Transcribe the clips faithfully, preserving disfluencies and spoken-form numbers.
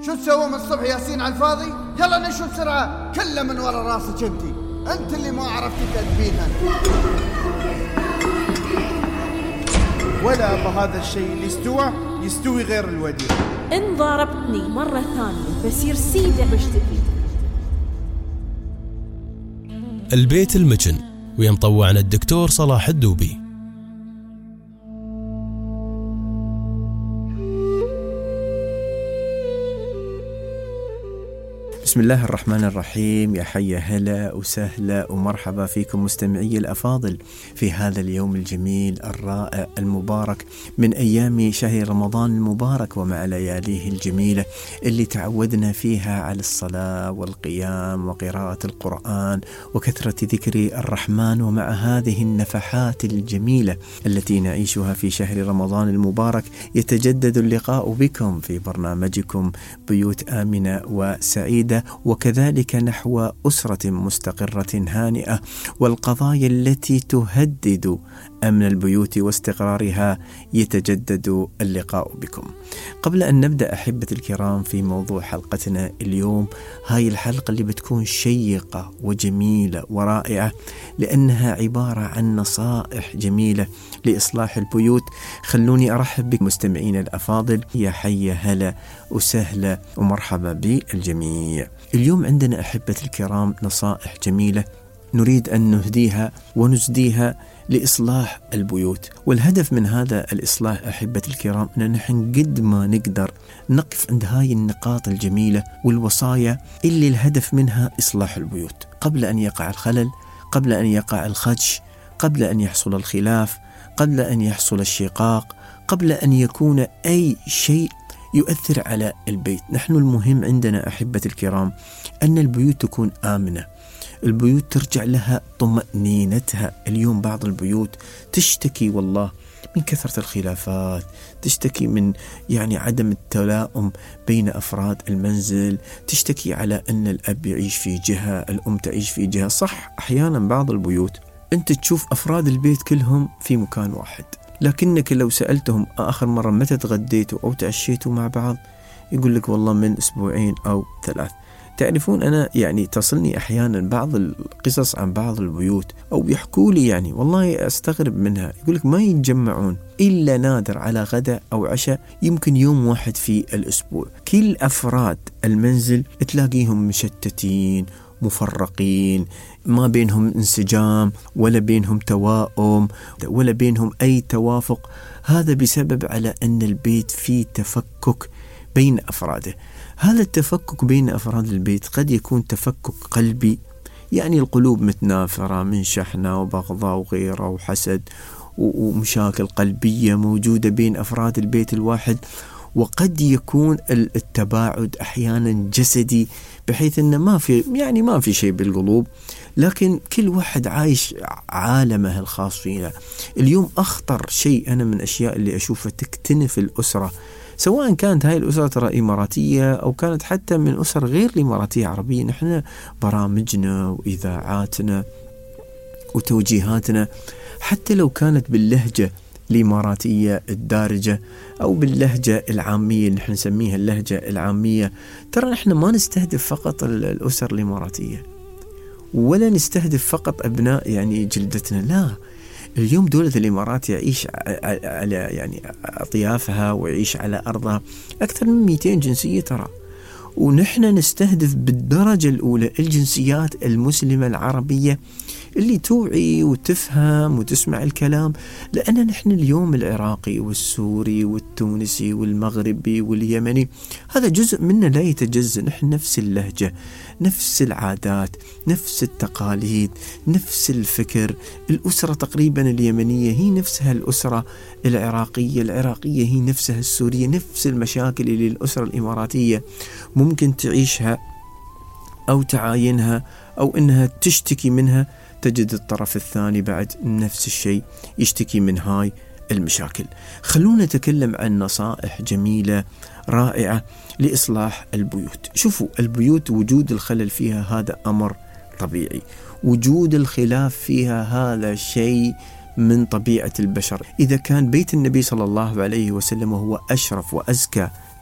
شو تسوي من الصبح ياسين على الفاضي؟ يلا نشوف بسرعة، كله من ورا راسك انتي، انت اللي ما عرفتي تدبينها. ولا أبا هذا الشيء اللي استوى يستوي غير الوديع. إن ضربتني مرة ثانية بصير سيدة بشتكي. البيت المجن، ويمطوعنا الدكتور صلاح الدوبي. بسم الله الرحمن الرحيم. يا حيا هلا وسهلا ومرحبا فيكم مستمعي الأفاضل في هذا اليوم الجميل الرائع المبارك من أيام شهر رمضان المبارك ومع لياليه الجميلة اللي تعودنا فيها على الصلاة والقيام وقراءة القرآن وكثرة ذكر الرحمن، ومع هذه النفحات الجميلة التي نعيشها في شهر رمضان المبارك يتجدد اللقاء بكم في برنامجكم بيوت آمنة وسعيدة، وكذلك نحو أسرة مستقرة هانئة، والقضايا التي تهدد أمن البيوت واستقرارها يتجدد اللقاء بكم. قبل أن نبدأ أحبة الكرام في موضوع حلقتنا اليوم، هاي الحلقة اللي بتكون شيقة وجميلة ورائعة لأنها عبارة عن نصائح جميلة لإصلاح البيوت. خلوني أرحب بك مستمعين الأفاضل، يا حيا هلا وسهلا ومرحبا بالجميع. اليوم عندنا أحبة الكرام نصائح جميلة نريد أن نهديها ونسديها لإصلاح البيوت، والهدف من هذا الإصلاح أحبة الكرام أن نحن قد ما نقدر نقف عند هاي النقاط الجميلة والوصايا اللي الهدف منها إصلاح البيوت قبل أن يقع الخلل، قبل أن يقع الخدش، قبل أن يحصل الخلاف، قبل أن يحصل الشقاق، قبل أن يكون أي شيء يؤثر على البيت. نحن المهم عندنا أحبة الكرام أن البيوت تكون آمنة، البيوت ترجع لها طمأنينتها. اليوم بعض البيوت تشتكي والله من كثرة الخلافات، تشتكي من يعني عدم التلائم بين أفراد المنزل، تشتكي على أن الأب يعيش في جهة، الأم تعيش في جهة. صح، أحيانا بعض البيوت أنت تشوف أفراد البيت كلهم في مكان واحد، لكنك لو سألتهم آخر مرة متى تغديتوا أو تعشيتوا مع بعض يقول لك والله من أسبوعين أو ثلاث. تعرفون أنا يعني تصلني أحيانا بعض القصص عن بعض البيوت أو يحكوا لي يعني والله أستغرب منها، يقول لك ما يتجمعون إلا نادر على غداء أو عشاء، يمكن يوم واحد في الأسبوع. كل أفراد المنزل تلاقيهم مشتتين مفرقين، ما بينهم انسجام ولا بينهم توائم ولا بينهم أي توافق. هذا بسبب على أن البيت فيه تفكك بين أفراده. هذا التفكك بين أفراد البيت قد يكون تفكك قلبي، يعني القلوب متنافرة من شحنة وبغضاء وغيرة وحسد ومشاكل قلبية موجودة بين أفراد البيت الواحد. وقد يكون التباعد أحيانا جسدي، بحيث أنه ما في يعني ما في شيء بالقلوب، لكن كل واحد عايش عالمه الخاص فيه. اليوم أخطر شيء أنا من أشياء اللي أشوفها تكتنف الأسرة، سواء كانت هاي الأسرة ترى إماراتية أو كانت حتى من أسر غير الإماراتية عربية. نحن برامجنا وإذاعاتنا وتوجيهاتنا حتى لو كانت باللهجة الإماراتية الدارجة أو باللهجة العامية اللي نحن نسميها اللهجة العامية، ترى نحن ما نستهدف فقط الأسر الإماراتية ولا نستهدف فقط أبناء يعني جلدتنا، لا. اليوم دولة الإمارات يعيش على يعني أطيافها ويعيش على أرضها أكثر من مئتين جنسية ترى، ونحن نستهدف بالدرجة الأولى الجنسيات المسلمة العربية اللي توعي وتفهم وتسمع الكلام، لأن نحن اليوم العراقي والسوري والتونسي والمغربي واليمني هذا جزء منا لا يتجزأ. نحن نفس اللهجة، نفس العادات، نفس التقاليد، نفس الفكر. الأسرة تقريبا اليمنية هي نفسها الأسرة العراقية، العراقية هي نفسها السورية. نفس المشاكل اللي الأسرة الإماراتية ممكن تعيشها أو تعاينها أو إنها تشتكي منها، تجد الطرف الثاني بعد نفس الشيء يشتكي من هاي المشاكل. خلونا نتكلم عن نصائح جميلة رائعة لإصلاح البيوت. شوفوا، البيوت وجود الخلل فيها هذا أمر طبيعي، وجود الخلاف فيها هذا شيء من طبيعة البشر. إذا كان بيت النبي صلى الله عليه وسلم هو أشرف وأزكى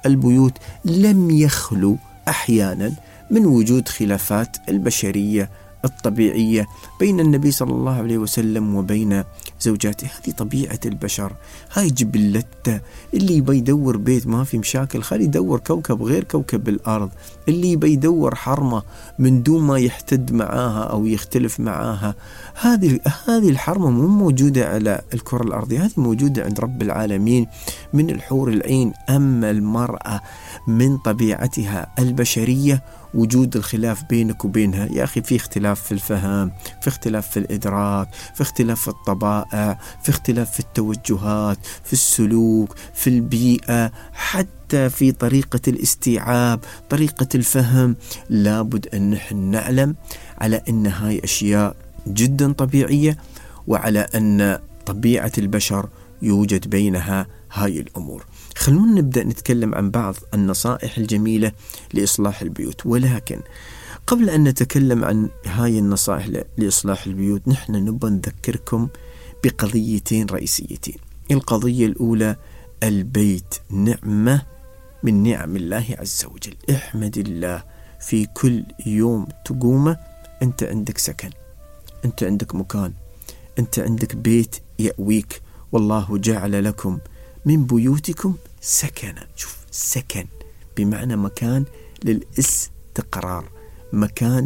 البيوت لم يخلو أحيانا من وجود خلافات البشرية الطبيعية بين النبي صلى الله عليه وسلم وبين زوجاته. هذه طبيعة البشر، هاي جبلته. اللي يبي يدور بيت ما في مشاكل، خلي يدور كوكب غير كوكب الأرض. اللي يبي يدور حرمة من دون ما يحتد معاها أو يختلف معاها، هذه هذه الحرمة مو موجودة على الكرة الأرضية، هذه موجودة عند رب العالمين من الحور العين. أما المرأة من طبيعتها البشرية وجود الخلاف بينك وبينها. يا أخي في اختلاف في الفهم، في اختلاف في الإدراك، في اختلاف في الطبائع، في اختلاف في التوجهات، في السلوك، في البيئة، حتى في طريقة الاستيعاب، طريقة الفهم. لابد أن نحن نعلم على أن هاي أشياء جدا طبيعية، وعلى أن طبيعة البشر يوجد بينها هاي الأمور. خلونا نبدأ نتكلم عن بعض النصائح الجميلة لإصلاح البيوت. ولكن قبل أن نتكلم عن هاي النصائح لإصلاح البيوت، نحن نبغى نذكركم بقضيتين رئيسيتين. القضية الأولى، البيت نعمة من نعم الله عز وجل. احمد الله في كل يوم تقومه. أنت عندك سكن، أنت عندك مكان، أنت عندك بيت يأويك. والله جعل لكم من بيوتكم سكنا. شوف، سكن بمعنى مكان للاستقرار، مكان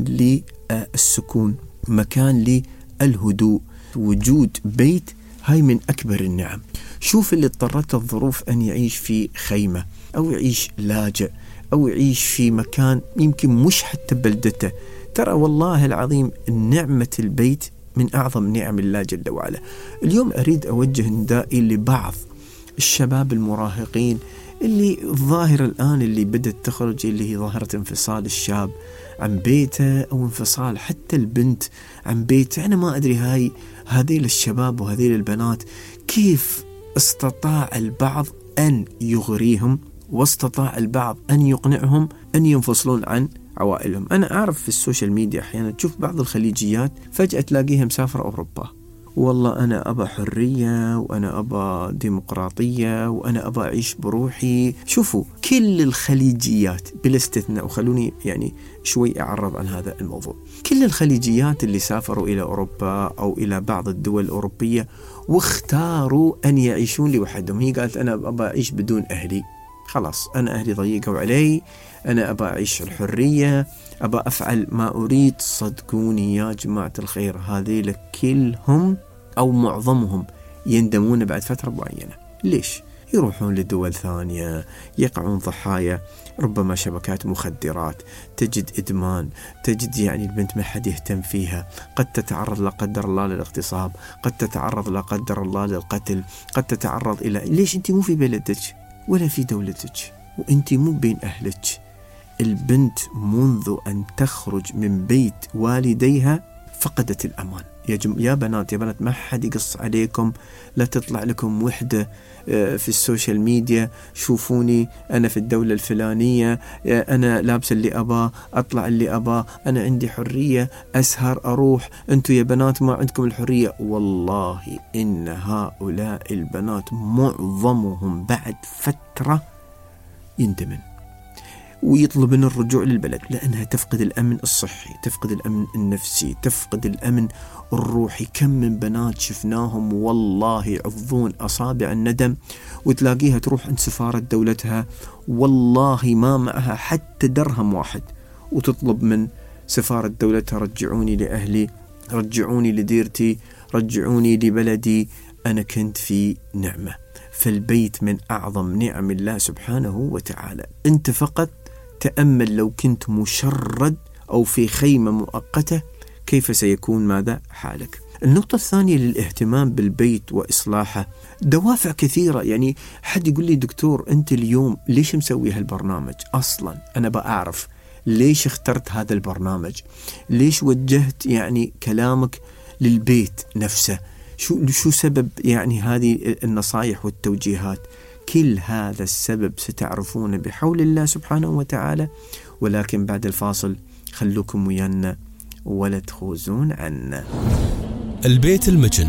للسكون، مكان للهدوء. وجود بيت هاي من أكبر النعم. شوف اللي اضطرت الظروف أن يعيش في خيمة، أو يعيش لاجئ، أو يعيش في مكان يمكن مش حتى بلدته. ترى والله العظيم نعمة البيت من أعظم نعم الله جل وعلا. اليوم أريد أوجه ندائي لبعض الشباب المراهقين اللي الظاهرة الآن اللي بدأت تخرج، اللي هي ظاهرة انفصال الشاب عن بيته، أو انفصال حتى البنت عن بيته. أنا ما أدري هاي هذيل الشباب وهذيل البنات كيف استطاع البعض أن يغريهم، واستطاع البعض أن يقنعهم أن ينفصلون عن عوائلهم. أنا أعرف في السوشيال ميديا أحيانا تشوف بعض الخليجيات فجأة تلاقيها مسافرة أوروبا، والله أنا أبا حرية، وأنا أبا ديمقراطية، وأنا أبا أعيش بروحي. شوفوا كل الخليجيات بلا استثناء، وخلوني يعني شوي أعرض عن هذا الموضوع، كل الخليجيات اللي سافروا إلى أوروبا أو إلى بعض الدول الأوروبية واختاروا أن يعيشون لوحدهم. هي قالت أنا أبا أعيش بدون أهلي، خلاص أنا أهلي ضيقوا علي، أنا أبا أعيش الحرية، أبا أفعل ما أريد. صدقوني يا جماعة الخير، هذيل كلهم أو معظمهم يندمون بعد فترة معينة. ليش؟ يروحون لدول ثانية، يقعون ضحايا ربما شبكات مخدرات، تجد إدمان، تجد يعني البنت ما حد يهتم فيها، قد تتعرض لا قدر الله للاغتصاب، قد تتعرض لا قدر الله للقتل، قد تتعرض إلى. ليش أنت مو في بلدك ولا في دولتك، وأنت مو بين أهلك؟ البنت منذ أن تخرج من بيت والديها فقدت الأمان. يا, جم... يا بنات يا بنات ما حد يقص عليكم، لا تطلع لكم وحدة في السوشيال ميديا شوفوني أنا في الدولة الفلانية، أنا لابس اللي أباه، أطلع اللي أباه، أنا عندي حرية، أسهر أروح، أنتوا يا بنات ما عندكم الحرية. والله إن هؤلاء البنات معظمهم بعد فترة يندمن ويطلبن الرجوع للبلد، لأنها تفقد الأمن الصحي، تفقد الأمن النفسي، تفقد الأمن الروحي. كم من بنات شفناهم والله يعضون أصابع الندم، وتلاقيها تروح عند سفارة دولتها والله ما معها حتى درهم واحد، وتطلب من سفارة دولتها رجعوني لأهلي، رجعوني لديرتي، رجعوني لبلدي، أنا كنت في نعمة. فالبيت من أعظم نعم الله سبحانه وتعالى. أنت فقط تأمل لو كنت مشرد أو في خيمة مؤقتة كيف سيكون ماذا حالك. النقطة الثانية للاهتمام بالبيت وإصلاحه دوافع كثيرة. يعني حد يقول لي دكتور أنت اليوم ليش مسوي هالبرنامج؟ أصلا أنا بأعرف ليش اخترت هذا البرنامج، ليش وجهت يعني كلامك للبيت نفسه، شو شو سبب يعني هذه النصائح والتوجيهات. كل هذا السبب ستعرفون بحول الله سبحانه وتعالى. ولكن بعد الفاصل خلوكم ويانا ولا تخوزون عنا. البيت المجن.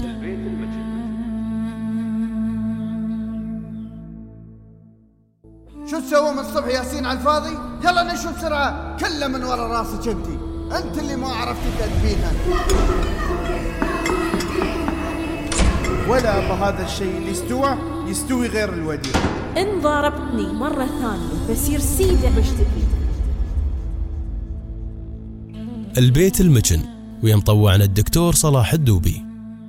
شو تسوي هو من الصبح ياسين على الفاضي؟ يلا نشوف بسرعة كله من ورا راسك انتي، انت اللي ما عرفتي تدبينها. ولا أبا هذا الشيء اللي استوى يستوي غير الوديع. إن ضربتني مرة ثانية بصير سيدة بشتكي. البيت المجن، ويمطوعنا الدكتور صلاح الدوبي.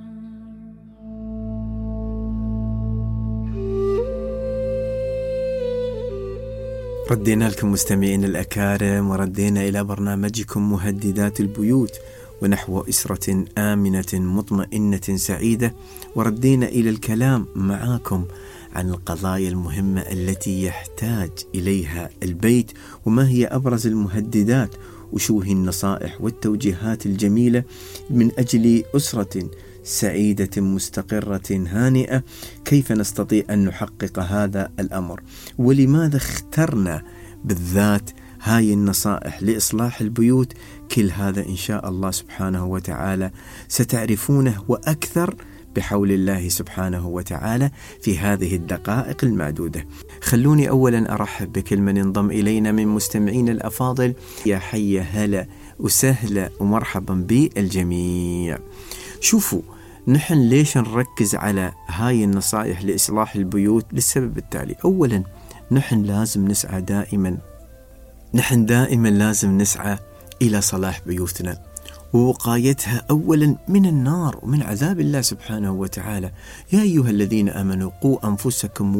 ردينا لكم مستمعين الأكارم، وردينا إلى برنامجكم مهددات البيوت ونحو أسرة آمنة مطمئنة سعيدة، وردينا إلى الكلام معاكم عن القضايا المهمة التي يحتاج إليها البيت، وما هي أبرز المهددات، وشو هي النصائح والتوجيهات الجميلة من أجل أسرة سعيدة مستقرة هانئة. كيف نستطيع أن نحقق هذا الأمر، ولماذا اخترنا بالذات هاي النصائح لإصلاح البيوت؟ كل هذا إن شاء الله سبحانه وتعالى ستعرفونه وأكثر بحول الله سبحانه وتعالى في هذه الدقائق المعدودة. خلوني أولا أرحب بكل من انضم إلينا من مستمعين الأفاضل. يا حي هلا وسهلا ومرحبا بالجميع. شوفوا، نحن ليش نركز على هاي النصائح لإصلاح البيوت؟ للسبب التالي. أولا، نحن لازم نسعى دائما نحن دائما لازم نسعى إلى صلاح بيوتنا ووقايتها أولا من النار ومن عذاب الله سبحانه وتعالى. يا أيها الذين آمنوا قوا أنفسكم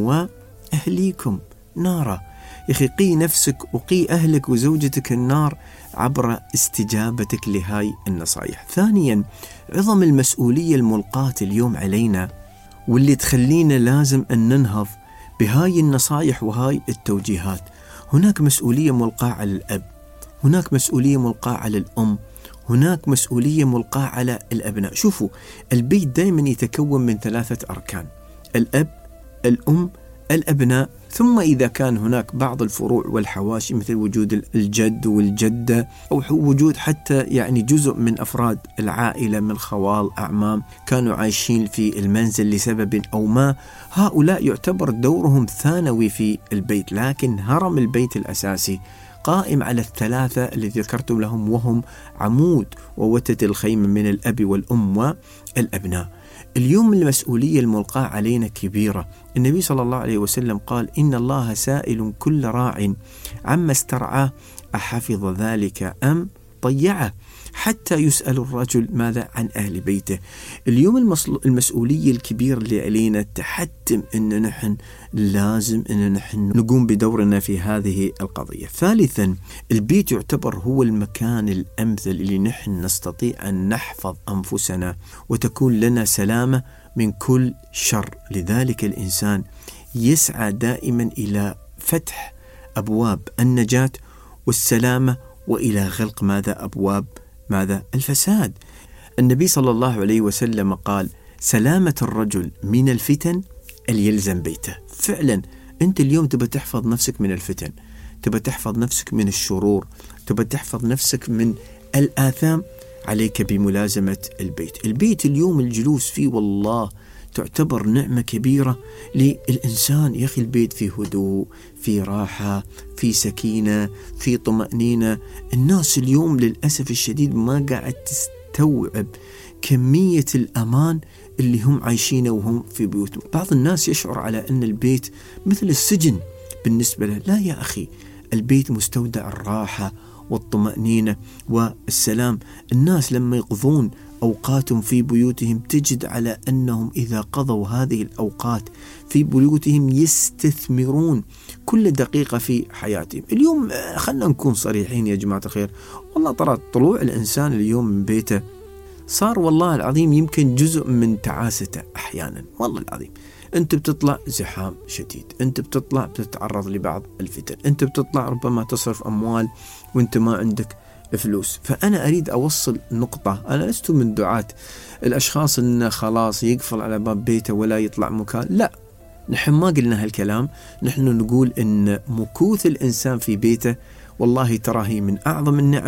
وأهليكم نارا. يخي، قي نفسك وقي أهلك وزوجتك النار عبر استجابتك لهاي النصائح. ثانيا، عظم المسؤولية الملقاة اليوم علينا واللي تخلينا لازم أن ننهض بهاي النصائح وهاي التوجيهات. هناك مسؤولية ملقاة على الأب، هناك مسؤولية ملقاة على الأم، هناك مسؤولية ملقاة على الأبناء. شوفوا، البيت دائما يتكون من ثلاثة أركان: الأب، الأم، الأبناء، ثم إذا كان هناك بعض الفروع والحواشي مثل وجود الجد والجدة أو وجود حتى يعني جزء من أفراد العائلة من خوال أعمام كانوا عايشين في المنزل لسبب أو ما، هؤلاء يعتبر دورهم ثانوي في البيت. لكن هرم البيت الأساسي قائم على الثلاثة الذي ذكرتم لهم، وهم عمود ووتد الخيمة من الأب والأم والأبناء. اليوم المسؤولية الملقاة علينا كبيرة. النبي صلى الله عليه وسلم قال: إن الله سائل كل راع عما استرعاه أحفظ ذلك أم ضيعه، حتى يسأل الرجل ماذا عن أهل بيته. اليوم المسؤولية الكبيرة اللي علينا تحتم أن نحن لازم أن نحن نقوم بدورنا في هذه القضية. ثالثا، البيت يعتبر هو المكان الأمثل اللي نحن نستطيع أن نحفظ أنفسنا وتكون لنا سلامة من كل شر. لذلك الإنسان يسعى دائما إلى فتح أبواب النجاة والسلامة وإلى غلق ماذا أبواب ماذا الفساد. النبي صلى الله عليه وسلم قال: سلامة الرجل من الفتن اللي يلزم بيته. فعلا أنت اليوم تبى تحفظ نفسك من الفتن، تبى تحفظ نفسك من الشرور، تبى تحفظ نفسك من الآثام، عليك بملازمة البيت. البيت اليوم الجلوس فيه والله تعتبر نعمة كبيرة للإنسان. يا أخي، البيت فيه هدوء، فيه راحة، فيه سكينة، فيه طمأنينة. الناس اليوم للأسف الشديد ما قاعد تستوعب كمية الأمان اللي هم عايشينه وهم في بيوتهم. بعض الناس يشعر على أن البيت مثل السجن بالنسبة له. لا يا أخي، البيت مستودع الراحة والطمأنينة والسلام. الناس لما يقضون أوقاتهم في بيوتهم تجد على أنهم إذا قضوا هذه الأوقات في بيوتهم يستثمرون كل دقيقة في حياتهم. اليوم خلنا نكون صريحين يا جماعة الخير، والله ترى طلوع الإنسان اليوم من بيته صار والله العظيم يمكن جزء من تعاسته أحيانا. والله العظيم أنت بتطلع زحام شديد، أنت بتطلع بتتعرض لبعض الفتن، أنت بتطلع ربما تصرف أموال وأنت ما عندك فلوس. فأنا أريد أوصل نقطة، أنا لست من دعاة الأشخاص أن خلاص يقفل على باب بيته ولا يطلع مكان. لا، نحن ما قلنا هالكلام. نحن نقول أن مكوث الإنسان في بيته والله تراهي من أعظم النعم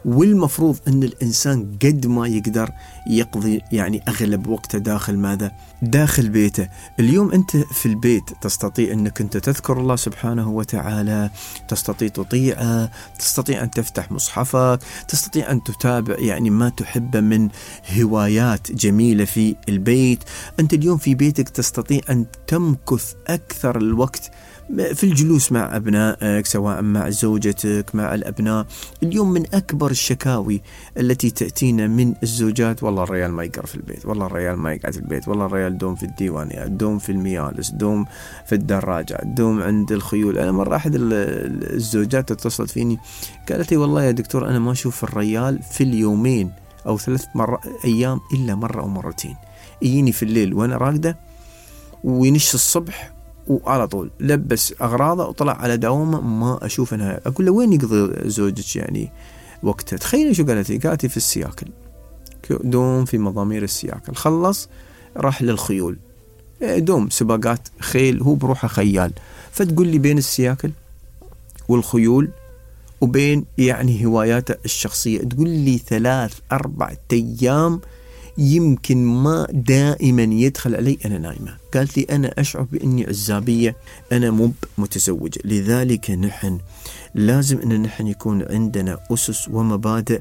والمفروض أن الإنسان قد ما يقدر يقضي يعني أغلب وقته داخل ماذا؟ داخل بيته. اليوم أنت في البيت تستطيع أنك أنت تذكر الله سبحانه وتعالى، تستطيع تطيعه، تستطيع أن تفتح مصحفك، تستطيع أن تتابع يعني ما تحب من هوايات جميلة في البيت. أنت اليوم في بيتك تستطيع أن تمكث أكثر الوقت في الجلوس مع أبنائك، سواء مع زوجتك مع الأبناء. اليوم من أكبر الشكاوي التي تأتينا من الزوجات، والله الرجال ما يقرأ في البيت، والله الرجال ما يقعد في البيت، والله الرجال دوم في الديوانية، دوم في الميالس، دوم في الدراجة، دوم عند الخيول. أنا مرة أحد الزوجات اتصلت فيني قالت لي والله يا دكتور أنا ما أشوف الرجال في اليومين أو ثلاث مرة أيام إلا مرة أو مرتين، يجيني في الليل وأنا راقدة وينش الصبح وعلى طول لبس أغراضه وطلع على دوامه، ما أشوف أنها. أقول له وين يقضي زوجك يعني وقتها؟ تخيل شو قالت لي، قالت في السياكل، دوم في مضامير السياكل، خلص راح للخيول، دوم سباقات خيل، هو بروحه خيال. فتقول لي بين السياكل والخيول وبين يعني هواياته الشخصية، تقول لي ثلاث أربع أيام يمكن ما دائما يدخل علي أنا نايمة. قالت لي أنا أشعر بأني عزابية، أنا مو متزوجة. لذلك نحن لازم أن نحن يكون عندنا أسس ومبادئ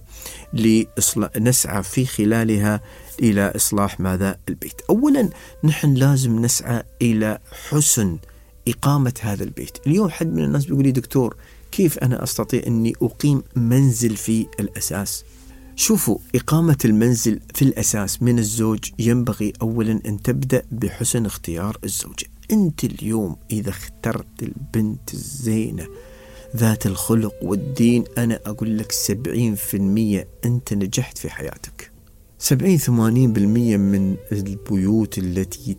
نسعى في خلالها إلى إصلاح ماذا؟ البيت. أولا نحن لازم نسعى إلى حسن إقامة هذا البيت. اليوم حد من الناس بيقول لي دكتور كيف أنا أستطيع أني أقيم منزل في الأساس؟ شوفوا، إقامة المنزل في الأساس من الزوج ينبغي أولا أن تبدأ بحسن اختيار الزوجة. أنت اليوم إذا اخترت البنت الزينة ذات الخلق والدين، أنا أقول لك سبعين في المية أنت نجحت في حياتك. سبعين ثمانين بالمية من البيوت التي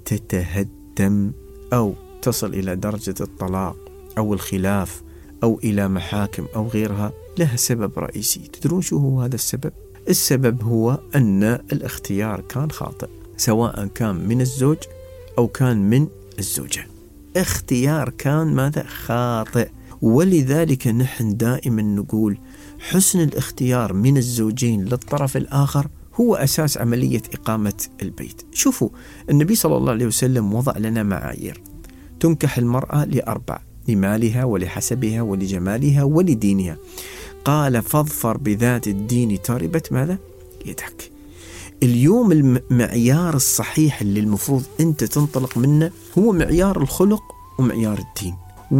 تتهدم أو تصل إلى درجة الطلاق أو الخلاف أو إلى محاكم أو غيرها لها سبب رئيسي. تدرون شو هو هذا السبب؟ السبب هو أن الاختيار كان خاطئ، سواء كان من الزوج أو كان من الزوجة. اختيار كان ماذا؟ خاطئ. ولذلك نحن دائما نقول حسن الاختيار من الزوجين للطرف الآخر هو أساس عملية إقامة البيت. شوفوا، النبي صلى الله عليه وسلم وضع لنا معايير. تنكح المرأة لأربع: لمالها ولحسبها ولجمالها ولدينها. قال فاظفر بذات الدين تربت ماذا؟ يدك. اليوم المعيار الصحيح اللي المفروض أنت تنطلق منه هو معيار الخلق ومعيار الدين،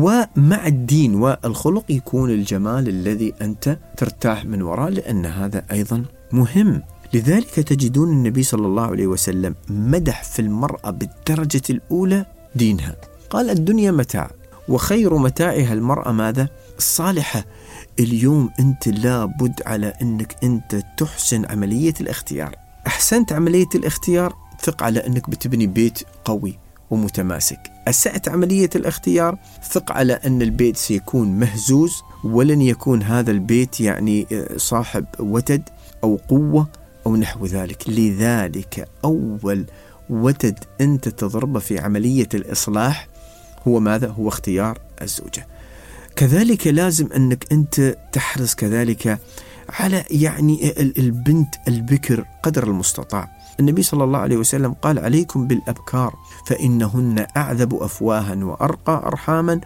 ومع الدين والخلق يكون الجمال الذي أنت ترتاح من وراء، لأن هذا أيضا مهم. لذلك تجدون النبي صلى الله عليه وسلم مدح في المرأة بالدرجة الأولى دينها. قال الدنيا متاع وخير متاعها المرأة ماذا؟ الصالحة. اليوم أنت لابد على أنك أنت تحسن عملية الاختيار. أحسنت عملية الاختيار، ثق على أنك بتبني بيت قوي ومتماسك. أسأت عملية الاختيار، ثق على أن البيت سيكون مهزوز، ولن يكون هذا البيت يعني صاحب وتد أو قوة أو نحو ذلك. لذلك أول وتد أنت تضربه في عملية الإصلاح هو ماذا؟ هو اختيار الزوجة. كذلك لازم أنك أنت تحرص كذلك على يعني البنت البكر قدر المستطاع. النبي صلى الله عليه وسلم قال عليكم بالأبكار فإنهن أعذب أفواها وأرقى أرحاما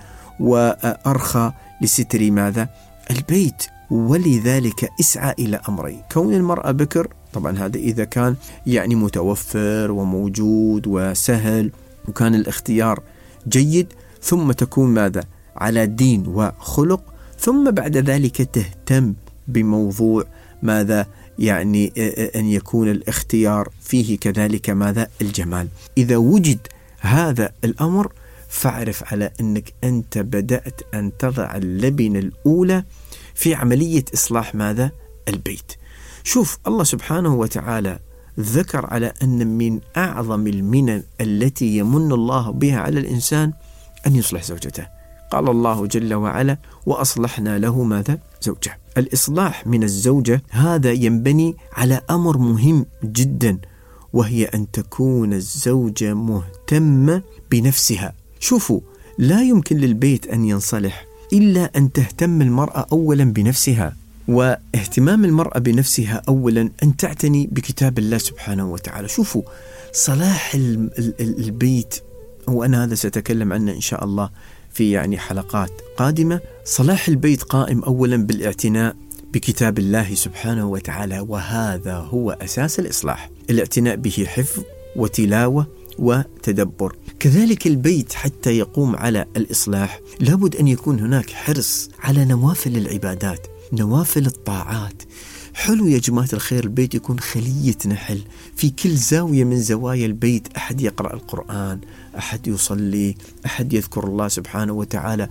وأرخى لستر ماذا؟ البيت. ولذلك اسعى إلى أمرين: كون المرأة بكر، طبعا هذا إذا كان يعني متوفر وموجود وسهل وكان الاختيار جيد، ثم تكون ماذا؟ على دين وخلق، ثم بعد ذلك تهتم بموضوع ماذا؟ يعني أن يكون الاختيار فيه كذلك ماذا؟ الجمال. إذا وجد هذا الأمر فاعرف على أنك أنت بدأت أن تضع اللبنة الأولى في عملية إصلاح ماذا؟ البيت. شوف، الله سبحانه وتعالى ذكر على أن من أعظم المنن التي يمن الله بها على الإنسان أن يصلح زوجته. قال الله جل وعلا: وأصلحنا له ماذا؟ زوجه. الإصلاح من الزوجة هذا ينبني على أمر مهم جدا، وهي أن تكون الزوجة مهتمة بنفسها. شوفوا، لا يمكن للبيت أن ينصلح إلا أن تهتم المرأة أولا بنفسها. واهتمام المرأة بنفسها أولا أن تعتني بكتاب الله سبحانه وتعالى. شوفوا صلاح البيت، وأنا هذا سأتكلم عنه إن شاء الله في يعني حلقات قادمة. صلاح البيت قائم أولا بالاعتناء بكتاب الله سبحانه وتعالى، وهذا هو أساس الإصلاح، الاعتناء به حفظ وتلاوة وتدبر. كذلك البيت حتى يقوم على الإصلاح لابد أن يكون هناك حرص على نوافل العبادات، نوافل الطاعات. حلو يا جماعة الخير البيت يكون خلية نحل، في كل زاوية من زوايا البيت أحد يقرأ القرآن، أحد يصلي، أحد يذكر الله سبحانه وتعالى.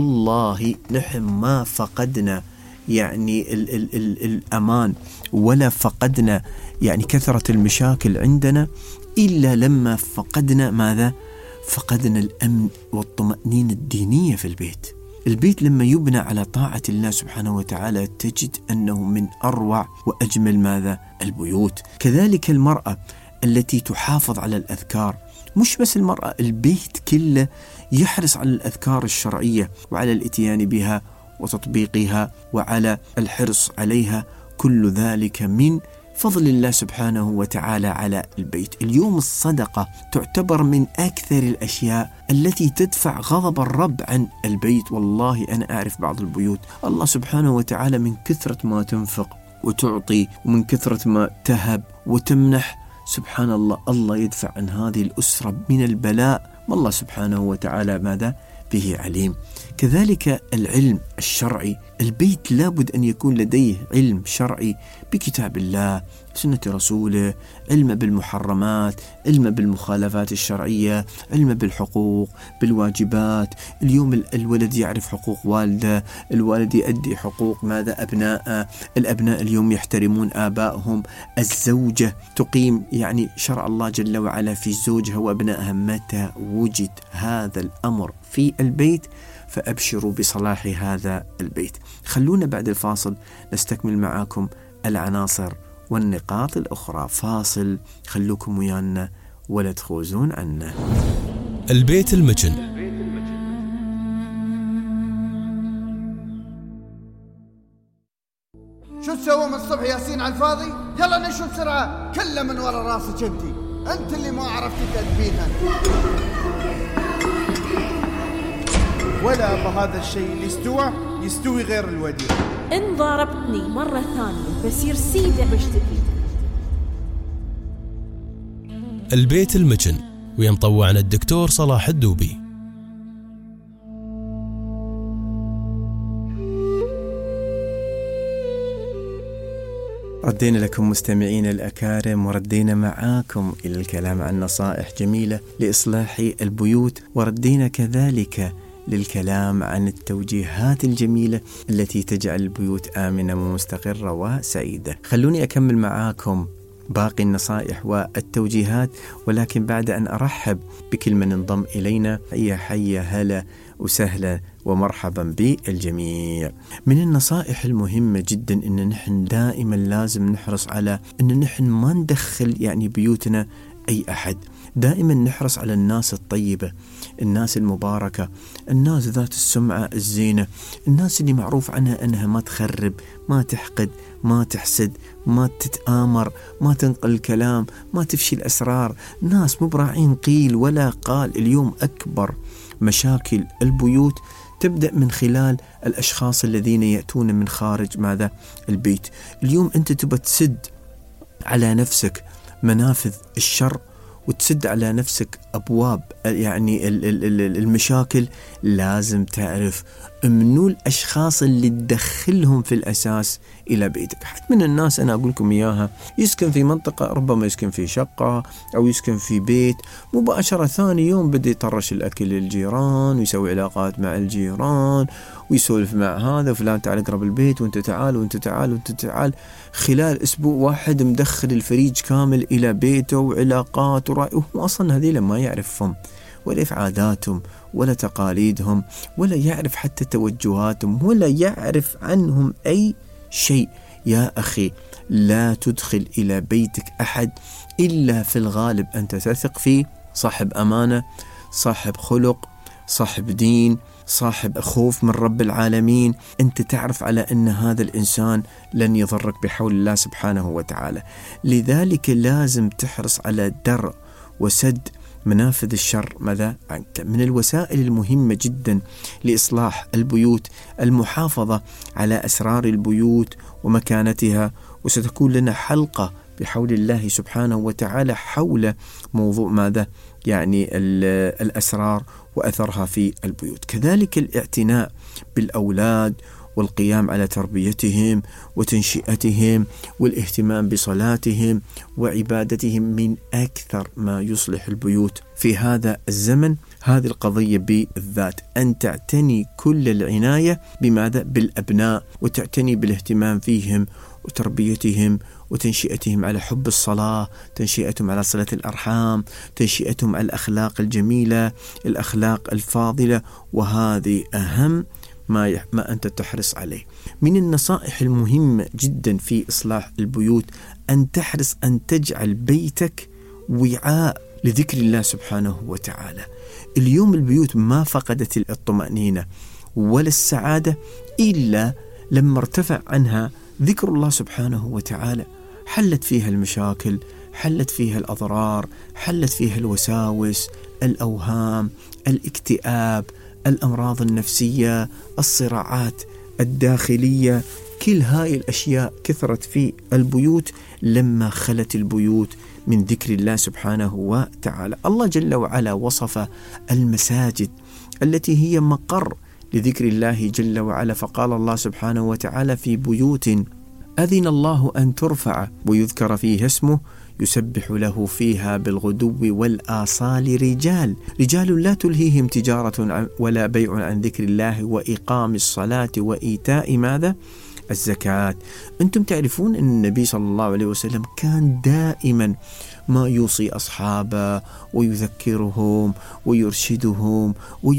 والله نحن ما فقدنا يعني ال ال ال الأمان ولا فقدنا يعني كثرة المشاكل عندنا إلا لما فقدنا ماذا؟ فقدنا الأمن والطمأنينة الدينية في البيت. البيت لما يبنى على طاعة الله سبحانه وتعالى تجد أنه من أروع وأجمل ماذا؟ البيوت. كذلك المرأة التي تحافظ على الأذكار، مش بس المرأة، البيت كله يحرص على الأذكار الشرعية وعلى الاتيان بها وتطبيقها وعلى الحرص عليها. كل ذلك من فضل الله سبحانه وتعالى على البيت. اليوم الصدقة تعتبر من أكثر الأشياء التي تدفع غضب الرب عن البيت. والله أنا أعرف بعض البيوت الله سبحانه وتعالى من كثرة ما تنفق وتعطي ومن كثرة ما تهب وتمنح، سبحان الله، الله يدفع عن هذه الأسرة من البلاء، والله سبحانه وتعالى ماذا به عليم. كذلك العلم الشرعي، البيت لابد أن يكون لديه علم شرعي بكتاب الله، سنة رسوله، علم بالمحرمات، علم بالمخالفات الشرعية، علم بالحقوق، بالواجبات. اليوم الولد يعرف حقوق والده، الوالد يؤدي حقوق ماذا أبناءه، الأبناء اليوم يحترمون آبائهم، الزوجة تقيم يعني شرع الله جل وعلا في زوجها وأبنائها. متى وجد هذا الأمر في البيت فأبشروا بصلاح هذا البيت. خلونا بعد الفاصل نستكمل معاكم العناصر والنقاط الأخرى. فاصل، خلوكم ويانا ولا تخوزون عنا. البيت المجن. شو تسوي من الصبح ياسين على الفاضي؟ يلا نشوف بسرعة، كله من ورا راسك انتي، انت اللي ما عرفتي تدبينها. ولا أبا هذا الشيء اللي استوى يستوي غير الوديع. إن ضربتني مرة ثانية بصير سيدة بشتكي. البيت المجن، ويا مطوعنا الدكتور صلاح الدوبي. ردينا لكم مستمعين الأكارم، وردينا معاكم إلى الكلام عن نصائح جميلة لإصلاح البيوت، وردينا كذلك للكلام عن التوجيهات الجميلة التي تجعل البيوت آمنة ومستقرة وسعيدة. خلوني أكمل معاكم باقي النصائح والتوجيهات، ولكن بعد أن أرحب بكل من انضم إلينا. يا حيا هلا وسهلا ومرحبا بالجميع. من النصائح المهمة جدا أن نحن دائما لازم نحرص على أن نحن ما ندخل يعني بيوتنا أي أحد. دائما نحرص على الناس الطيبة، الناس المباركة، الناس ذات السمعة الزينة، الناس اللي معروف عنها أنها ما تخرب، ما تحقد، ما تحسد، ما تتآمر، ما تنقل الكلام، ما تفشي الأسرار، ناس مبراعين قيل ولا قال. اليوم أكبر مشاكل البيوت تبدأ من خلال الأشخاص الذين يأتون من خارج ماذا؟ البيت. اليوم أنت تبى تسد على نفسك منافذ الشر وتسد على نفسك أبواب يعني المشاكل، لازم تعرف منو الأشخاص اللي تدخلهم في الأساس إلى بيتك. حد من الناس أنا أقول لكم إياها يسكن في منطقة، ربما يسكن في شقة أو يسكن في بيت، مباشرة ثاني يوم بدأ يطرش الأكل للجيران ويسوي علاقات مع الجيران ويسولف مع هذا، فلان تعال اقرب البيت وانت تعال وانت تعال وانت تعال. خلال أسبوع واحد مدخل الفريج كامل إلى بيته وعلاقات ورأي، وهو أصلا هذيلا ما يعرفهم ولا يعرف عاداتهم ولا تقاليدهم ولا يعرف حتى توجهاتهم ولا يعرف عنهم أي شيء. يا أخي لا تدخل إلى بيتك أحد إلا في الغالب أنت تثق فيه، صاحب أمانة، صاحب خلق، صاحب دين، صاحب خوف من رب العالمين، أنت تعرف على أن هذا الإنسان لن يضرك بحول الله سبحانه وتعالى. لذلك لازم تحرص على درء وسد منافذ الشر ماذا عنك. من الوسائل المهمة جدا لإصلاح البيوت المحافظة على أسرار البيوت ومكانتها، وستكون لنا حلقة بحول الله سبحانه وتعالى حول موضوع ماذا يعني الأسرار وأثرها في البيوت. كذلك الاعتناء بالأولاد والقيام على تربيتهم وتنشئتهم والاهتمام بصلاتهم وعبادتهم من أكثر ما يصلح البيوت في هذا الزمن. هذه القضية بالذات، أن تعتني كل العناية بماذا؟ بالأبناء، وتعتني بالاهتمام فيهم وتربيتهم وتنشئتهم على حب الصلاة، تنشئتهم على صلة الأرحام، تنشئتهم على الأخلاق الجميلة، الأخلاق الفاضلة، وهذه أهم ما ما أنت تحرص عليه. من النصائح المهمة جدا في إصلاح البيوت أن تحرص أن تجعل بيتك وعاء لذكر الله سبحانه وتعالى. اليوم البيوت ما فقدت الطمأنينة ولا السعادة إلا لما ارتفع عنها ذكر الله سبحانه وتعالى. حلت فيها المشاكل، حلت فيها الأضرار، حلت فيها الوساوس، الأوهام، الاكتئاب، الأمراض النفسية، الصراعات الداخلية. كل هاي الأشياء كثرت في البيوت لما خلت البيوت من ذكر الله سبحانه وتعالى. الله جل وعلا وصف المساجد التي هي مقر لذكر الله جل وعلا، فقال الله سبحانه وتعالى في بيوت أذن الله أن ترفع ويذكر فيها اسمه يسبح له فيها بالغدو والآصال رجال رجال لا تلهيهم تجارة ولا بيع عن ذكر الله وإقام الصلاة وإيتاء ماذا؟ الزكاة. أنتم تعرفون أن النبي صلى الله عليه وسلم كان دائما ما يوصي أصحابه ويذكرهم ويرشدهم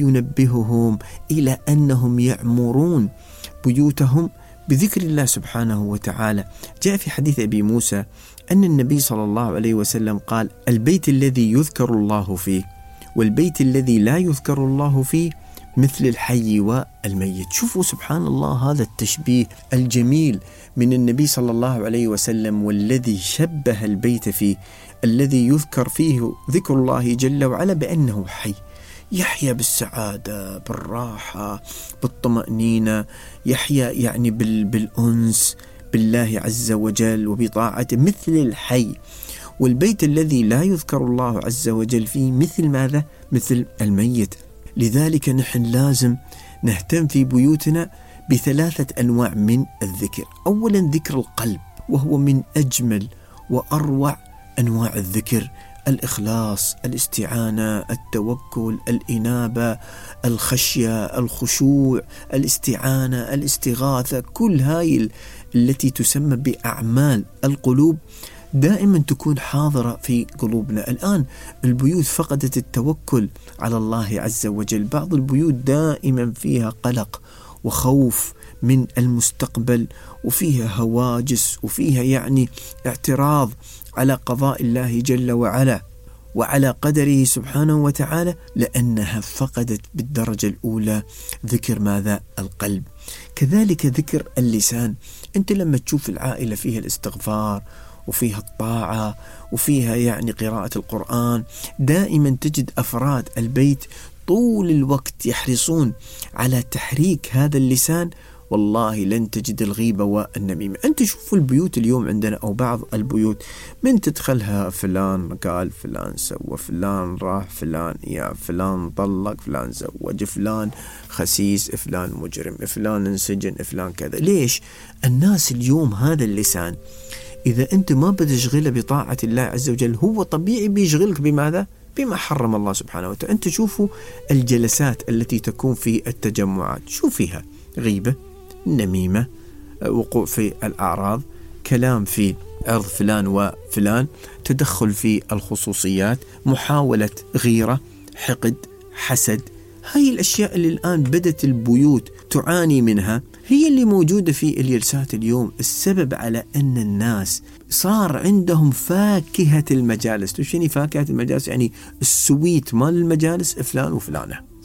وينبههم إلى أنهم يعمرون بيوتهم بذكر الله سبحانه وتعالى. جاء في حديث أبي موسى أن النبي صلى الله عليه وسلم قال: البيت الذي يذكر الله فيه والبيت الذي لا يذكر الله فيه مثل الحي والميت. شوفوا سبحان الله هذا التشبيه الجميل من النبي صلى الله عليه وسلم، والذي شبه البيت فيه الذي يذكر فيه ذكر الله جل وعلا بأنه حي، يحيا بالسعادة، بالراحة، بالطمأنينة، يحيا يعني بالأنس بالله عز وجل وبطاعته مثل الحي. والبيت الذي لا يذكر الله عز وجل فيه مثل ماذا؟ مثل الميت. لذلك نحن لازم نهتم في بيوتنا بثلاثة أنواع من الذكر. أولا ذكر القلب، وهو من أجمل وأروع أنواع الذكر: الإخلاص، الاستعانة، التوكل، الإنابة، الخشية، الخشوع، الاستعانة، الاستغاثة. كل هاي التي تسمى بأعمال القلوب دائما تكون حاضرة في قلوبنا. الآن البيوت فقدت التوكل على الله عز وجل. بعض البيوت دائما فيها قلق وخوف من المستقبل، وفيها هواجس، وفيها يعني اعتراض على قضاء الله جل وعلا وعلى قدره سبحانه وتعالى، لأنها فقدت بالدرجة الأولى ذكر ماذا؟ القلب. كذلك ذكر اللسان. أنت لما تشوف العائلة فيها الاستغفار وفيها الطاعة وفيها يعني قراءة القرآن، دائما تجد أفراد البيت طول الوقت يحرصون على تحريك هذا اللسان. والله لن تجد الغيبة والنميمة. أنت شوفوا البيوت اليوم عندنا أو بعض البيوت من تدخلها فلان قال، فلان سوى، فلان راح، فلان يا فلان طلق، فلان زوج، فلان خسيس، فلان مجرم، فلان انسجن، فلان كذا. ليش؟ الناس اليوم هذا اللسان إذا أنت ما بتشغله بطاعة الله عز وجل هو طبيعي بيشغلك بماذا؟ بما حرم الله سبحانه وتعالى. أنت شوفوا الجلسات التي تكون في التجمعات، شو فيها؟ غيبة، نميمة، وقوع في الأعراض، كلام في عرض فلان وفلان، تدخل في الخصوصيات، محاولة غيرة، حقد، حسد. هاي الأشياء اللي الآن بدت البيوت تعاني منها هي اللي موجودة في الجلسات اليوم. السبب على أن الناس صار عندهم فاكهة المجالس. تشيني فاكهة المجالس؟ يعني السويت مال المجالس فلان وفلانة،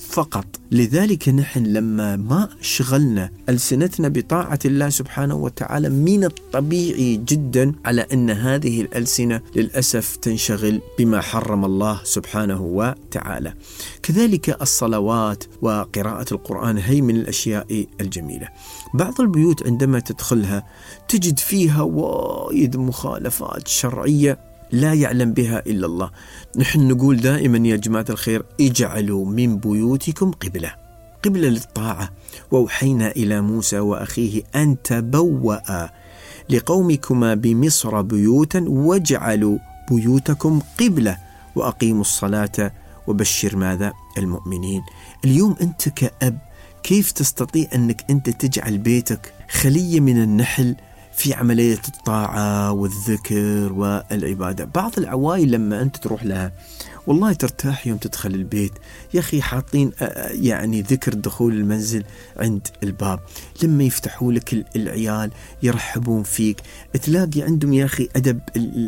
فقط. لذلك نحن لما ما شغلنا ألسنتنا بطاعة الله سبحانه وتعالى، من الطبيعي جدا على أن هذه الألسنة للأسف تنشغل بما حرم الله سبحانه وتعالى. كذلك الصلوات وقراءة القرآن هي من الأشياء الجميلة. بعض البيوت عندما تدخلها تجد فيها وايد مخالفات شرعية لا يعلم بها إلا الله. نحن نقول دائما يا جماعة الخير: اجعلوا من بيوتكم قبلة، قبلة للطاعة. وأوحينا إلى موسى وأخيه أن تبوأ لقومكما بمصر بيوتا واجعلوا بيوتكم قبلة وأقيموا الصلاة وبشر ماذا؟ المؤمنين. اليوم أنت كأب كيف تستطيع أنك أنت تجعل بيتك خلية من النحل في عملية الطاعة والذكر والعبادة؟ بعض العوائل لما أنت تروح لها والله ترتاح يوم تدخل البيت، يا أخي حاطين يعني ذكر دخول المنزل عند الباب، لما يفتحوا لك العيال يرحبون فيك، تلاقي عندهم يا أخي أدب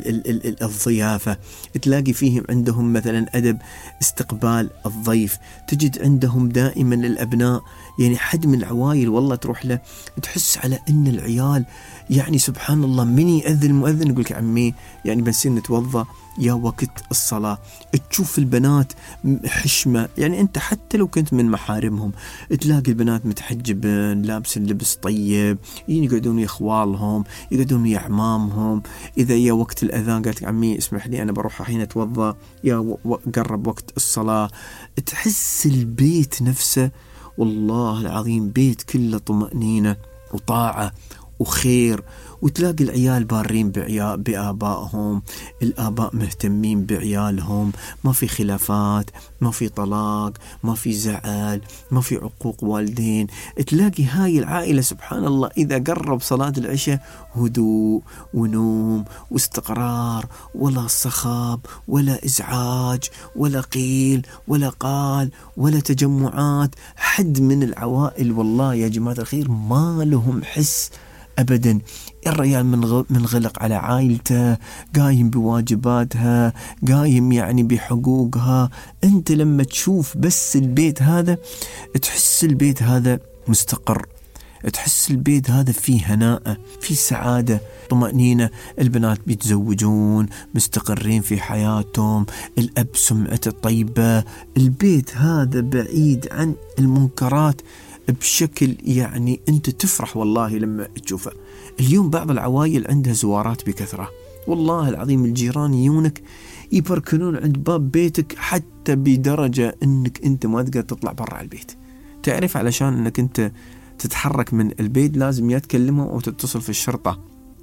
الضيافة، تلاقي فيهم عندهم مثلا أدب استقبال الضيف، تجد عندهم دائما الأبناء يعني حد من العوائل والله تروح له تحس على أن العيال يعني سبحان الله من يأذن المؤذن يقولك عمي يعني بنصير نتوضأ يا وقت الصلاة. تشوف البنات حشمة، يعني أنت حتى لو كنت من محارمهم تلاقي البنات متحجبين لابسين لبس طيب، يقعدون يخوالهم يقعدون يا عمامهم. إذا يا وقت الأذان قالت عمي اسمح لي أنا بروح الحين أتوضأ، يا قرب وقت الصلاة، تحس البيت نفسه والله العظيم بيت كله طمأنينة وطاعة وخير. وتلاقي العيال بارين بآبائهم، الآباء مهتمين بعيالهم، ما في خلافات، ما في طلاق، ما في زعل، ما في عقوق والدين. تلاقي هاي العائلة سبحان الله إذا قرب صلاة العشاء هدوء ونوم واستقرار، ولا صخب ولا إزعاج ولا قيل ولا قال ولا تجمعات. حد من العوائل والله يا جماعة الخير ما لهم حس أبدا. الرجال من غلق على عائلته، قايم بواجباتها، قايم يعني بحقوقها. أنت لما تشوف بس البيت هذا تحس البيت هذا مستقر، تحس البيت هذا فيه هناء، فيه سعادة، طمأنينة. البنات بيتزوجون مستقرين في حياتهم، الأب سمعته طيبة، البيت هذا بعيد عن المنكرات بشكل يعني أنت تفرح والله لما تشوفه. اليوم بعض العوائل عندها زوارات بكثرة، والله العظيم الجيران يونك يبركنون عند باب بيتك حتى بدرجة أنك أنت ما تقدر تطلع برا البيت. تعرف علشان أنك أنت تتحرك من البيت لازم يتكلموا أو تتصل في الشرطة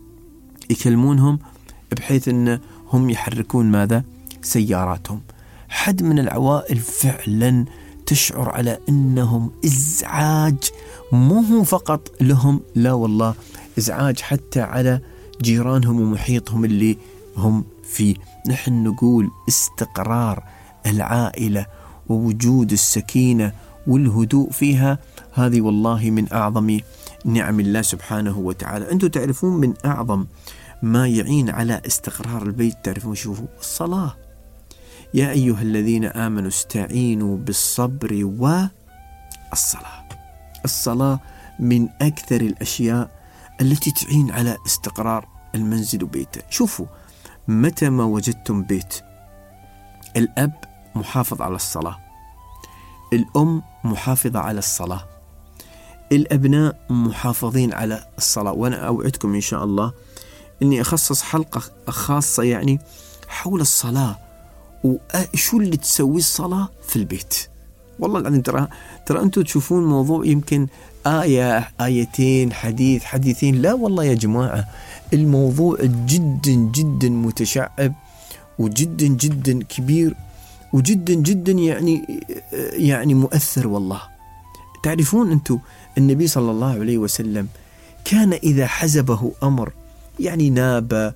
يكلمونهم بحيث أنهم يحركون ماذا؟ سياراتهم. حد من العوائل فعلا تشعر على أنهم إزعاج، مو هو فقط لهم، لا والله إزعاج حتى على جيرانهم ومحيطهم اللي هم فيه. نحن نقول استقرار العائلة ووجود السكينة والهدوء فيها هذه والله من أعظم نعم الله سبحانه وتعالى. أنتم تعرفون من أعظم ما يعين على استقرار البيت، تعرفون شوفوا الصلاة. يا أيها الذين آمنوا استعينوا بالصبر والصلاة. الصلاة من أكثر الأشياء التي تعين على استقرار المنزل وبيته. شوفوا متى ما وجدتم بيت الأب محافظ على الصلاة، الأم محافظة على الصلاة، الأبناء محافظين على الصلاة. وأنا أوعدكم إن شاء الله أني أخصص حلقة خاصة يعني حول الصلاة وشو اللي تسوي الصلاة في البيت. والله العظيم ترى ترى أنتوا تشوفون موضوع يمكن آية آيتين حديث حديثين، لا والله يا جماعة الموضوع جدا جدا متشعب وجدا جدا كبير وجدا جدا يعني يعني مؤثر والله. تعرفون أنتوا النبي صلى الله عليه وسلم كان إذا حزبه أمر يعني ناب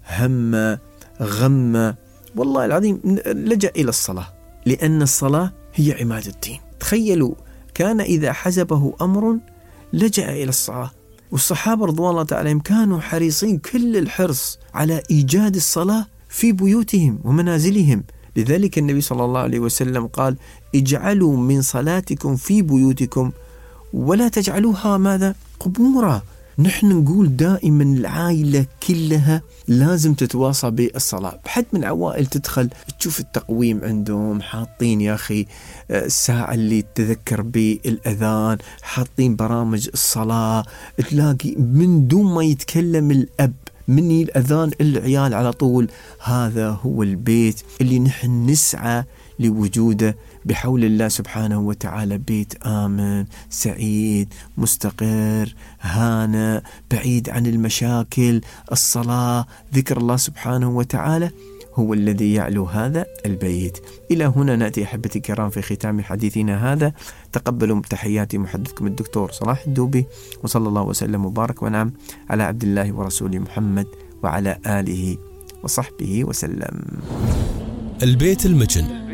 هم غم والله العظيم لجأ إلى الصلاة، لأن الصلاة هي عماد الدين. تخيلوا كان إذا حزبه أمر لجأ إلى الصلاة. والصحابة رضوان الله تعالى عليهم كانوا حريصين كل الحرص على إيجاد الصلاة في بيوتهم ومنازلهم، لذلك النبي صلى الله عليه وسلم قال اجعلوا من صلاتكم في بيوتكم ولا تجعلوها ماذا؟ قبورا. نحن نقول دائما العائلة كلها لازم تتواصى بالصلاة. بحد من العوائل تدخل تشوف التقويم عندهم حاطين يا أخي الساعة اللي تذكر بالأذان، حاطين برامج الصلاة، تلاقي من دون ما يتكلم الأب من الأذان العيال على طول. هذا هو البيت اللي نحن نسعى لوجوده بحول الله سبحانه وتعالى، بيت آمن سعيد مستقر هانئ بعيد عن المشاكل. الصلاة ذكر الله سبحانه وتعالى هو الذي يعلو هذا البيت. إلى هنا نأتي أحبتي الكرام في ختام حديثنا هذا. تقبلوا تحياتي محدثكم الدكتور صلاح الدوبي، وصلى الله وسلم وبارك ونعم على عبد الله ورسوله محمد وعلى آله وصحبه وسلم. البيت المجن